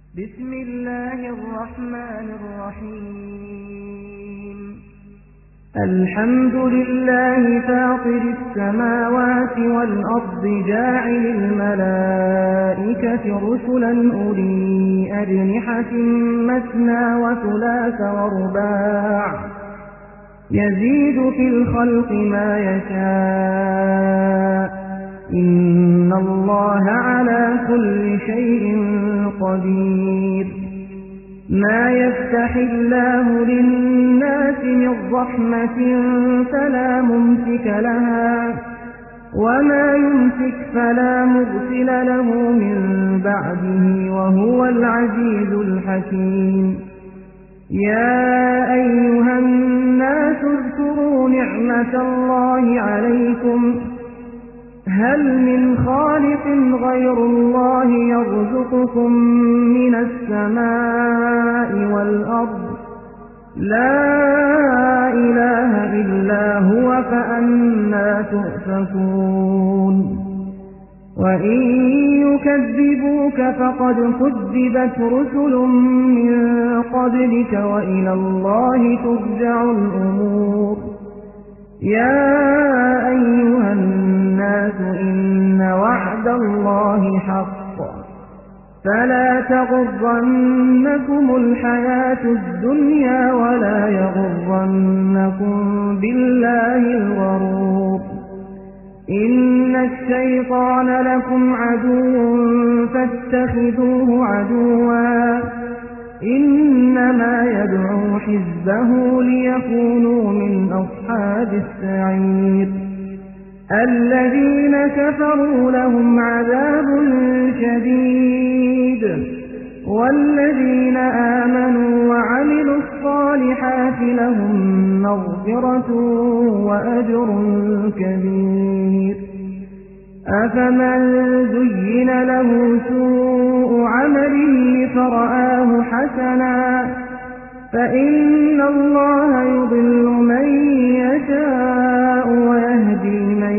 بسم الله الرحمن الرحيم الحمد لله فاطر السماوات والأرض جاعل الملائكة رسلا أولي أجنحة مثنى وثلاث ورباع يزيد في الخلق ما يشاء إن الله على كل شيء قدير ما يفتح الله للناس من رحمة فلا ممسك لها وما يمسك فلا مرسل له من بعده وهو العزيز الحكيم يا أيها الناس اذكروا نعمة الله عليكم هل من خالق غير الله يرزقكم من السماء والأرض لا إله إلا هو فأنى تؤفكون وإن يكذبوك فقد كذبت رسل من قبلك وإلى الله ترجع الأمور يا أيها الناس إن وعد الله حق فلا تغرنكم الحياة الدنيا ولا يغرنكم بالله الغرور إن الشيطان لكم عدو فاتخذوه عدوا إنما يدعو حزبه ليكونوا من أصحاب السعير الذين كفروا لهم عذاب شديد والذين آمنوا وعملوا الصالحات لهم مغفرة وأجر كبير أفمن زين له سوء عمله فرآه حسنا فإن الله يضل من يشاء ويهدي من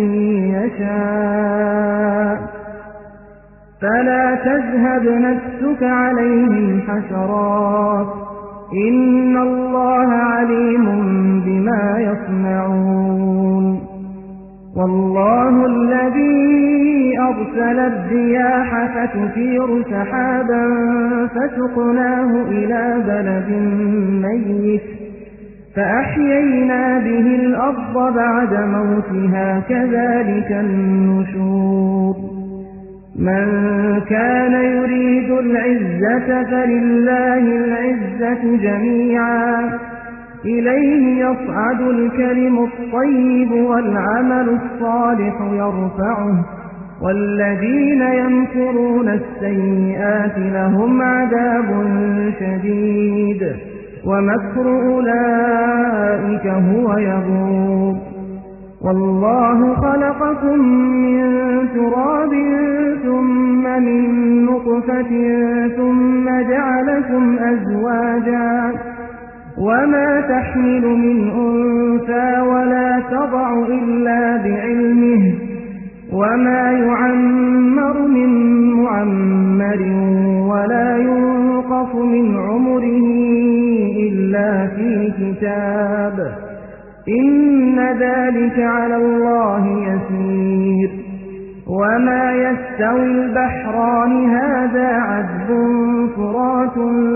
يشاء فلا تذهب نفسك عليهم حسرات إن الله عليم بما يصنعون والله الذي أرسل الرياح فتثير سحابا فسقناه إلى بلد ميت فأحيينا به الأرض بعد موتها كذلك النشور من كان يريد العزة فلله العزة جميعا إليه يصعد الكلم الطيب والعمل الصالح يرفعه والذين يمكرون السيئات لهم عذاب شديد ومكر أولئك هو يبور والله خلقكم من تراب ثم من نطفة ثم جعلكم أزواجا وما تحمل من أنثى ولا تضع إلا بعلمه وما يعمر من معمر ولا ينقص من عمره إلا في كتاب إن ذلك على الله يسير وما يستوي البحران هذا عذب فرات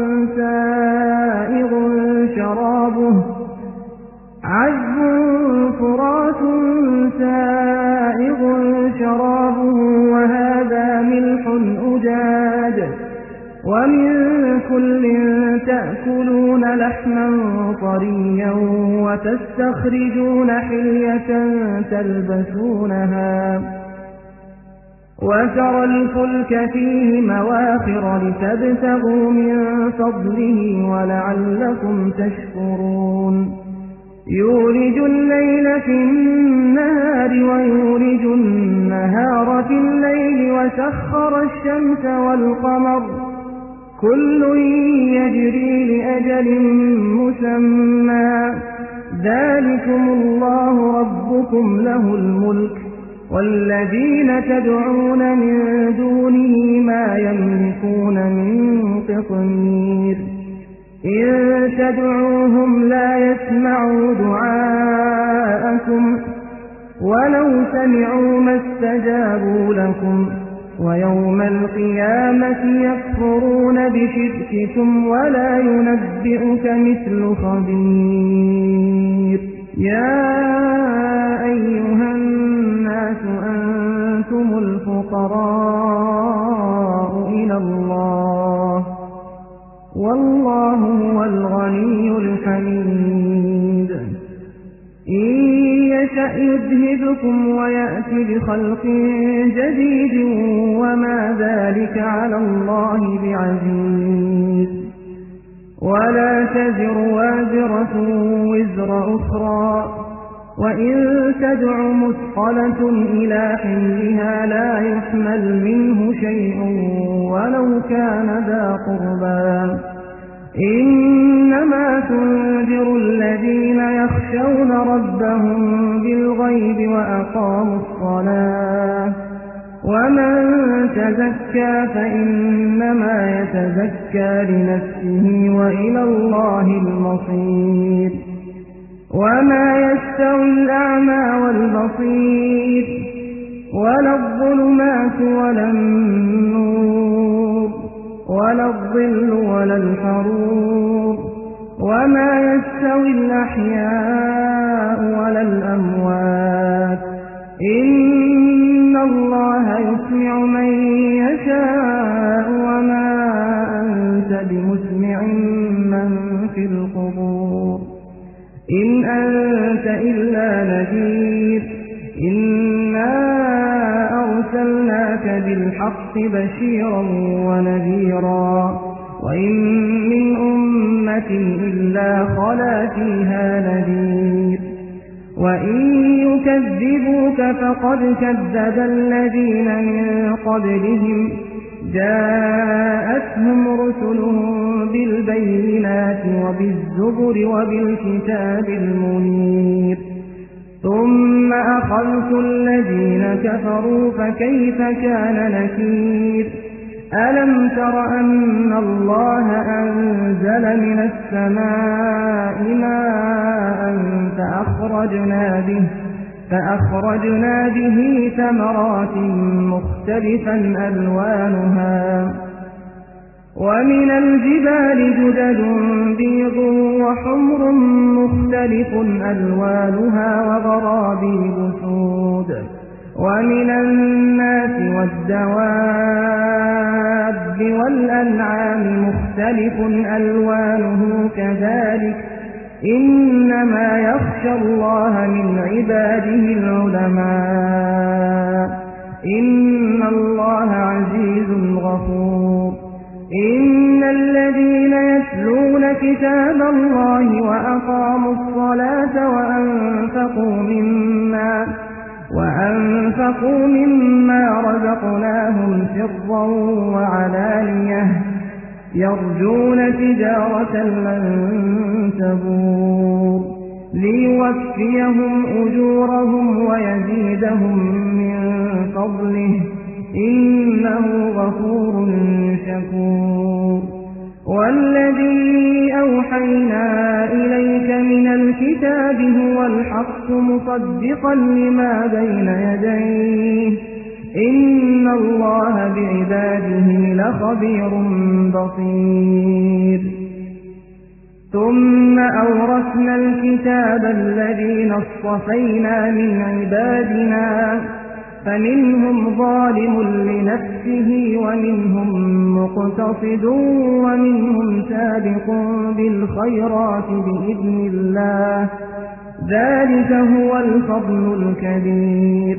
سائغ شرابه وهذا ملح أجاج ومن كل تأكلون لحما طريا وتستخرجون حلية تلبسونها وترى الفلك فيه مواخر لتبتغوا من فضله ولعلكم تشكرون يولج الليل في النهار ويولج النهار في الليل وسخر الشمس والقمر كل يجري لأجل مسمى ذلكم الله ربكم له الملك والذين تدعون من دونه ما يملكون من قطمير إن تدعوهم لا يسمعوا دعاءكم ولو سمعوا ما استجابوا لكم ويوم القيامة يكفرون بشرككم ولا ينبئك مثل خبير يا أيها الناس أنتم الفقراء إلى الله والله هو الغني الحميد إن يشأ يذهبكم ويأتي بخلق جديد وما ذلك على الله بعزيز ولا تزر وازرة وزر أخرى وإن تدع مثقلة إلى حملها لا يحمل منه شيء ولو كان ذا قربى إنما تنذر الذين يخشون ربهم بالغيب وأقاموا الصلاة ومن تزكى فإنما يتزكى لنفسه وإلى الله المصير وما يستوي الأعمى والبصير ولا الظلمات ولا النور ولا الظل ولا الحرور وما يستوي الأحياء ولا الأموات إن الله يسمع من يشاء وما أنت بمسمع من في القبور إن أنت إلا نذير إنا أرسلناك بالحق بشيرا ونذيرا وإن من أمة إلا خلا فيها نذير وإن يكذبوك فقد كذب الذين من قبلهم جاءتهم رسلهم بالبينات وبالزبر وبالكتاب المنير ثم أخذت الذين كفروا فكيف كان نكير ألم تر أن الله أنزل من السماء ماء فأخرجنا به ثمرات مختلفا ألوانها ومن الجبال جدد بيض وحمر مختلف ألوانها وغرابيب سود ومن الناس والدواب والأنعام مختلف ألوانه كذلك إنما يخشى الله من عباده العلماء إن الله عزيز غفور إن الذين يتلون كتاب الله وأقاموا الصلاة وأنفقوا مما رزقناهم سرا وعلانية يرجون تجارة لن تبور ليوفيهم أجورهم ويزيدهم من فضله إنه غفور شكور والذي أوحينا إليك من الكتاب هو الحق مصدقا لما بين يديه إن الله بعباده لخبير بصير ثم أورثنا الكتاب الذين اصطفينا من عبادنا فمنهم ظالم لنفسه ومنهم مقتصد ومنهم سابق بالخيرات بإذن الله ذلك هو الفضل الكبير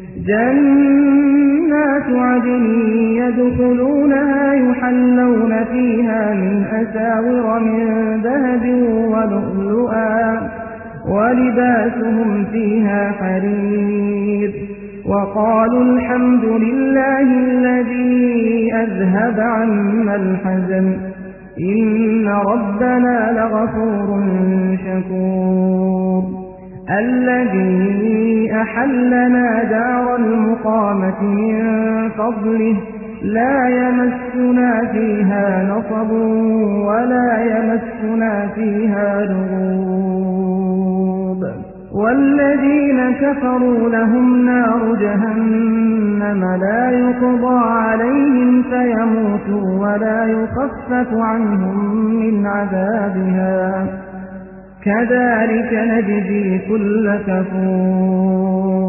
جنات عدن يدخلونها يحلون فيها من أساور من ذهب ولؤلؤا ولباسهم فيها حرير وقالوا الحمد لله الذي أذهب عنا الحزن إن ربنا لغفور شكور الذي أحلنا دار المقامة من فضله لا يمسنا فيها نصب ولا يمسنا فيها لغوب والذين كفروا لهم نار جهنم لا يقضى عليهم فيموتوا ولا يخفف عنهم من عذابها كذلك نجزي كل كفور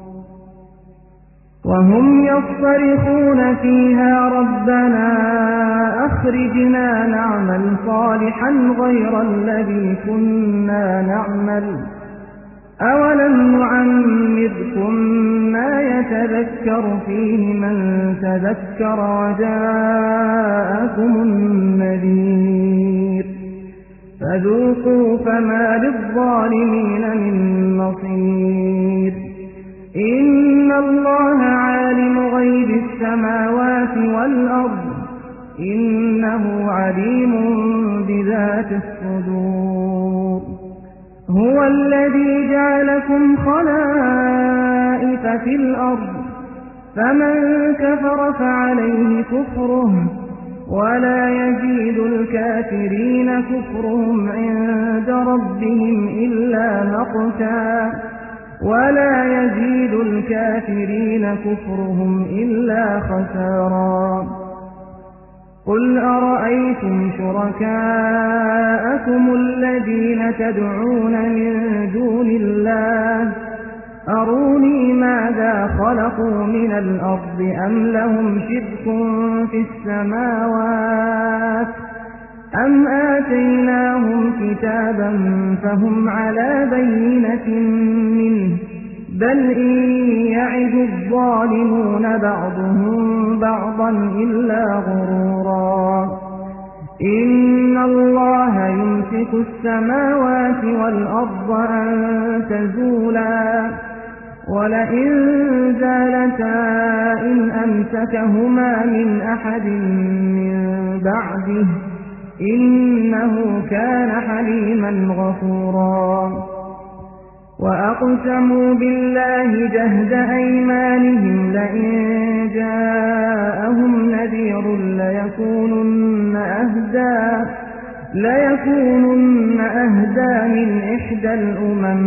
وهم يصطرخون فيها ربنا أخرجنا نعمل صالحا غير الذي كنا نعمل أولم نعمركم ما يتذكر فيه من تذكر وجاءكم النذير فذوقوا فما للظالمين من نصير إن الله عالم غيب السماوات والأرض إنه عليم بذات الصدور هو الذي جعلكم خلائف في الأرض فمن كفر فعليه كفره ولا يزيد الكافرين كفرهم عند ربهم إلا مقتا ولا يزيد الكافرين كفرهم إلا خسارا قل أرأيتم شركاءكم الذين تدعون من دون الله أروني ماذا خلقوا من الأرض أم لهم شرك في السماوات أم آتيناهم كتابا فهم على بينة منه بل إن يعد الظالمون بعضهم بعضا إلا غرورا إن الله يمسك السماوات والأرض أن تزولا ولئن زالتا إن أمسكهما من أحد من بعده إنه كان حليما غفورا وأقسموا بالله جهد أيمانهم لئن جاءهم نذير ليكونن أهدى من إحدى الأمم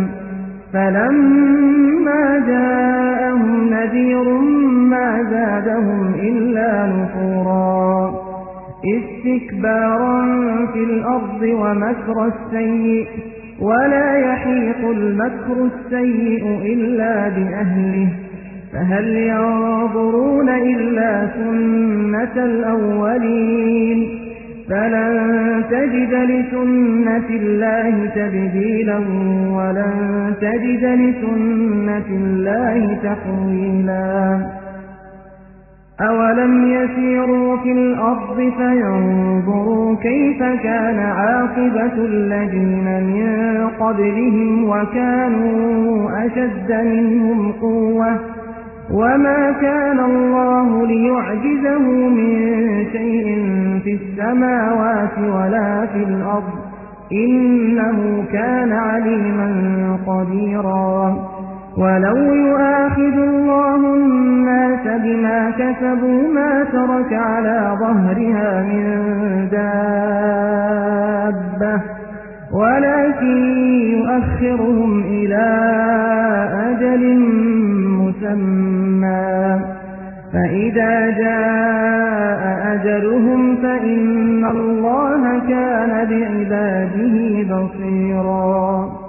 فلما جاءهم نذير ما زادهم إلا نفورا استكبارا في الأرض ومكر السيء ولا يحيق المكر السيء إلا بأهله فهل ينظرون إلا سنة الأولين فلن تجد لسنة الله تبديلا ولن تجد لسنة الله تحويلا أولم يسيروا في الأرض فينظروا كيف كان عاقبة الذين من قبلهم وكانوا أشد منهم قوة وما كان الله ليعجزه من شيء في السماوات ولا في الأرض إنه كان عليما قديرا ولو يؤاخذ الله الناس بما كسبوا ما ترك على ظهرها من دابة ولكن يؤخرهم إلى أجل مسمى فإذا جاء أجلهم فإن الله كان بعباده بصيرا